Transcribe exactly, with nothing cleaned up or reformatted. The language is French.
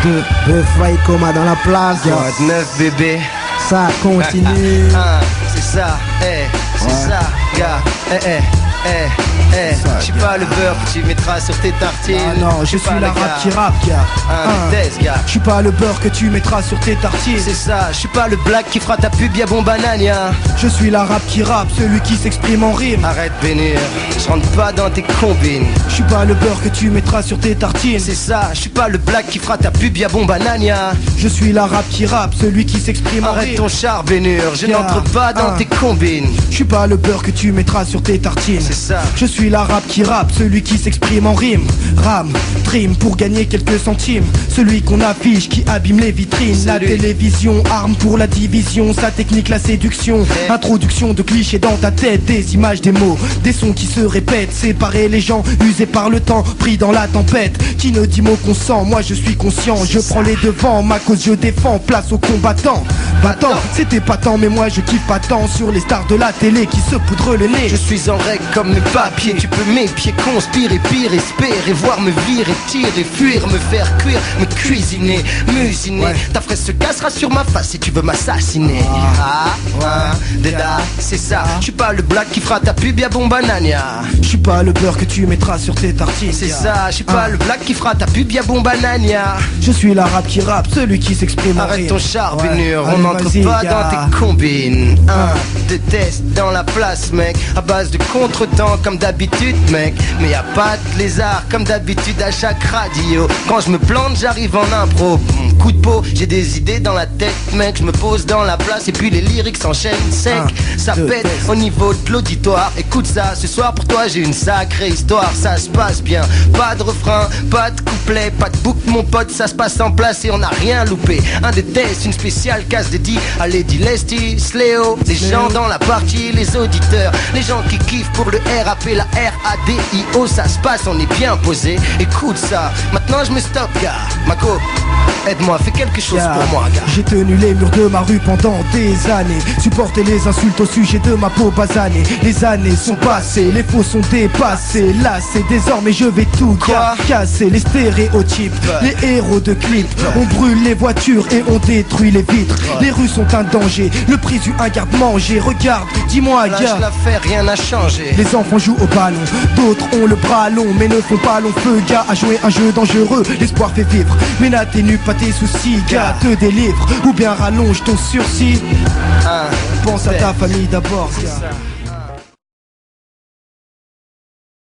deux, deux failles coma dans la place, gars. neuf bébé. Ça continue. Ah, ah, c'est ça, eh, c'est Ouais. ça, gars, eh, eh, eh, eh. Je suis pas le beurre que tu mettras sur tes tartines. Ah non, je suis pas la le rap gars. qui rappe, gars. Un Hein. test, gars. Je suis pas le beurre que tu mettras sur tes tartines. C'est ça, je suis pas le black qui fera ta pub y'a bon banania. Je suis la rap qui rappe, celui qui s'exprime en rime. Arrête bénir, je rentre pas dans tes combines. Je suis pas le beurre que tu mettras sur tes tartines. C'est ça, je suis pas le black qui fera ta pub y'a bon banania. Je suis la rap qui rappe, celui qui s'exprime en Arrête rime. ton char bénure, je Gars, n'entre pas dans hein. tes combines. Je suis pas le beurre que tu mettras sur tes tartines. C'est ça. Je suis la rap qui rappe, celui qui s'exprime en rime. Rame, trim pour gagner quelques centimes. Celui qu'on affiche, qui abîme les vitrines. C'est La lui. télévision, arme pour la division. Sa technique, la séduction. Eh. Introduction de clichés dans ta tête. Des images, des mots, des sons qui se répètent. Séparer les gens, usés par le temps, pris dans la tempête. Qui ne dit mot qu'on sent, moi je suis conscient. Je prends les devants, ma cause je défends. Place aux combattants. Battant, c'était pas tant, mais moi je kiffe pas tant sur les stars de la télé qui se poudrent le nez. Je suis en règle comme mes papiers. Tu peux m'épier, conspirer, pire, espérer, voir me virer, tirer, fuir, me faire cuire, me cuisiner, musiner. Ouais. Ta fraise se cassera sur ma face si tu veux m'assassiner. Ah, ah, déda, c'est ça. Je suis pas le black qui fera ta pub y'a bon banania. Je suis pas le beurre que tu mettras sur tes tartines. C'est gars. ça, je suis pas Ah. le black qui fera ta pub y'a bon banania. Je suis la rap qui rappe, celui qui s'exprime en Arrête rime. ton char Ouais. bénure, Allez, on n'entre vas-y, pas gars. dans tes combines. Un, Ah. deux tests dans la place mec, à base de contretemps comme d'habitude mec. Mais y a pas de lézard comme d'habitude à chaque radio. Quand je me plante j'arrive en impro. Hum, Coup de peau, j'ai des idées dans la tête mec. Je me pose dans la place et puis les lyrics s'enchaînent sec. Un, Ça deux, pète test. au niveau de l'auditoire. Écoute ça, ce soir pour toi j'ai une sacrée histoire. Ça se passe bien, pas de refrain, pas de couplet, pas de boucle mon pote. Ça se passe en place et on n'a rien loupé. Un des tests, une spéciale case dédiée à Lady Lesty, Sléo. Les gens dans la partie, les auditeurs, les gens qui kiffent pour le R A P, la R A D I O. Ça se passe, on est bien posé. Écoute ça, maintenant je me stoppe gars. Mako, aide-moi, fais quelque chose Gars, pour moi gars. J'ai tenu les murs de ma rue pendant des années. Supporté les insultes au sujet de ma peau basanée. Les années sont passées, les faux sont dépassés. Là c'est désormais je vais tout Quoi ga- casser. Les stéréotypes, Ouais. les héros de clips. On brûle les voitures et on détruit les vitres. Les rues sont un danger, le prix du un garde-manger. Regarde, dis-moi Lâche gars. l'affaire, rien n'a changé. Les enfants jouent au ballon, d'autres ont le bras long mais ne font pas long feu gars à jouer un jeu dangereux. L'espoir fait vivre, mais n'atténue pas tes soucis gars, te délivre ou bien rallonge ton sursis. Un, Pense à deux, ta famille d'abord gars. ça.